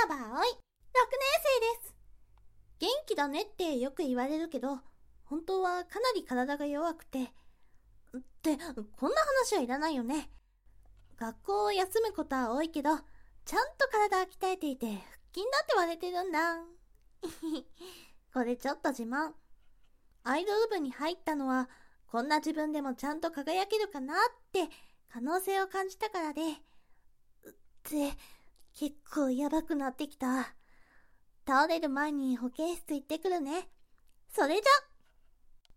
稲葉葵、6年生です。元気だねってよく言われるけど、本当はかなり体が弱くて。って、こんな話はいらないよね。学校を休むことは多いけど、ちゃんと体は鍛えていて、腹筋だって割れてるんだ。これちょっと自慢。アイドル部に入ったのは、こんな自分でもちゃんと輝けるかなって可能性を感じたからで。結構やばくなってきた。倒れる前に保健室行ってくるね。それじゃ。